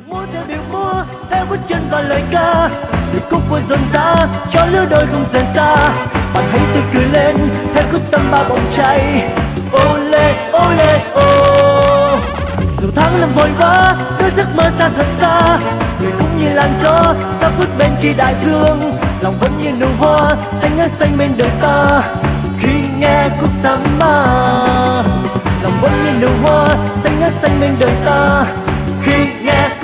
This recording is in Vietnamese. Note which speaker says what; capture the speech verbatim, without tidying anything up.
Speaker 1: múa theo điệu múa theo bước chân và lời ca, điệp khúc vui dần dã cho lứa đôi cùng dần xa. Bạn hãy tự cười lên theo quyết tâm ba bóng cháy. Ô lên ô lên ô, dù tháng năm vội vã đưa giấc mơ xa thật xa, người cũng như làn gió ta phút bên khi đại dương, lòng vẫn như nụ hoa xanh ngát xanh bên đời ta. Khi nghe khúc samba, lòng vẫn như nụ hoa xanh ngát xanh bên đời ta. Khi nghe